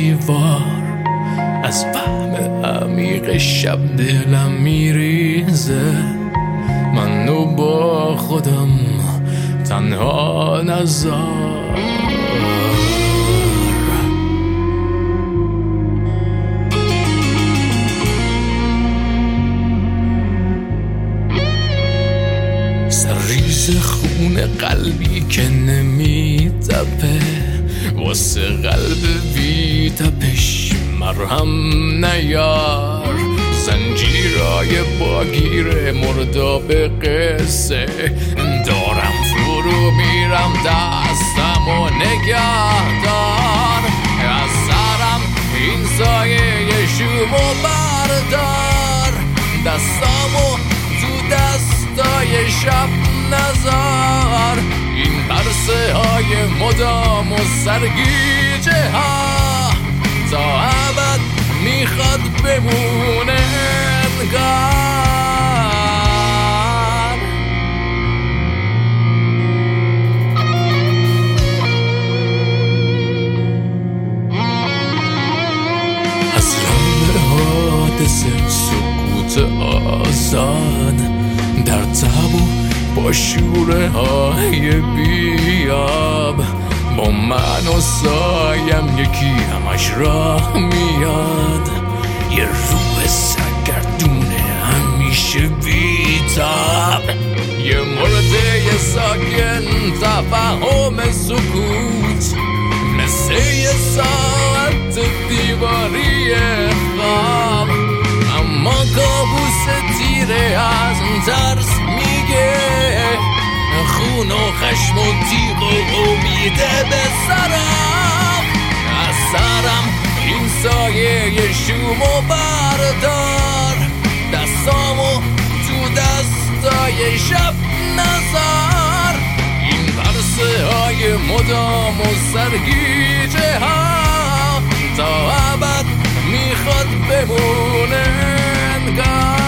دیوار، از فهم عمیق شب دلم میریزه. منو با خودم تنها نذار. سرریز خون قلبی که نمیتپه، واسه قلب بی تپش مرهم نیار. زنجیرای باگیر مرداب قصه، دارم فرو میرم دستمو نگه دار. از سرم این سایه شومو بردار، دستامو تو دستای شب نزار. این پرسه های مدام و سرگیجه ها تا ابد میخواد بمونه انگار. از رنگ حادثه سکوت آزاد، در تب و با شوره های بیاب، با من و سایم یکی همش راه میاد. یه روح سرگردونه همیشه بیتاب، یه مرده ساکن تفهم سکوت، مثل یه ساعت دیواری خواب. اما کابوس تیره از ترس میگه، خون و خشم و تیغ و امید به سرم. از سرم این سایه شومو بردار، دستامو تو دستای شب نزار. این پرسه های مدام و سرگیجه ها تا ابد میخواد بمونه انگار.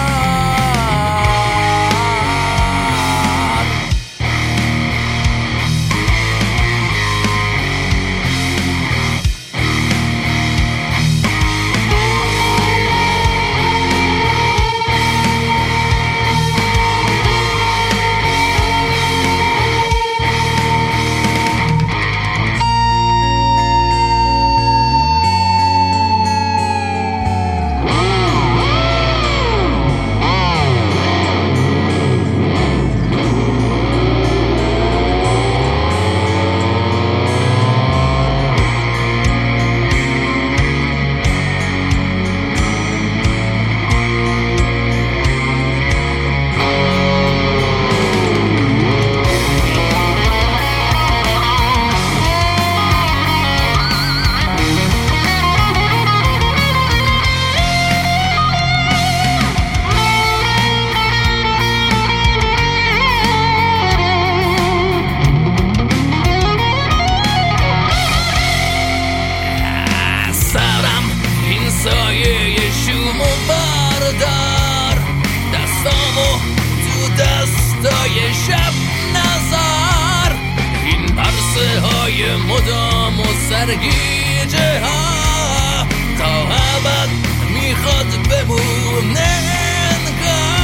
سایه شومو بردار، دستامو تو دستای شب نزار. این پرسه های مدام و سرگیجه ها تا ابد میخواد بمونه انگار.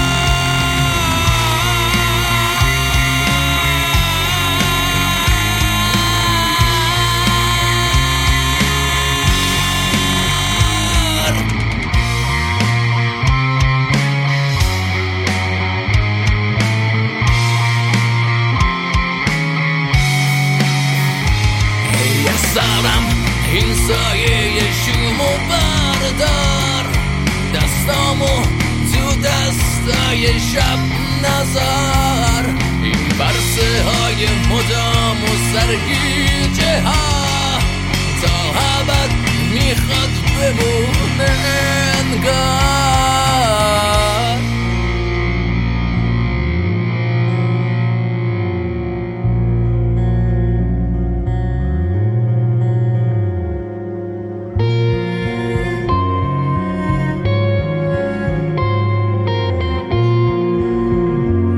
سرم این سایه شومو بردار، دستامو تو دستای شب نزار. این برسه های مدام و سرگیجه ها تا ابد میخواد بمونه انگار.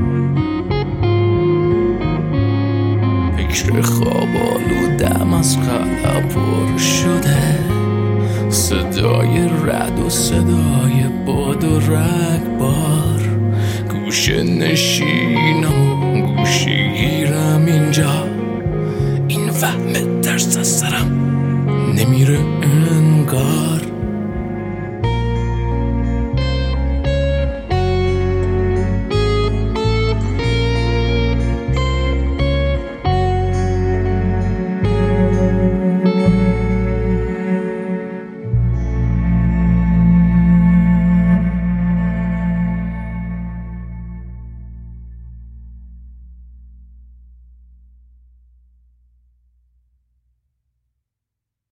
خواب آلودم از صدای رعد و صدای باد و رگبار. گوشه نشینم و گوشه گیرم اینجا، این وهم ترس از سرم نمیره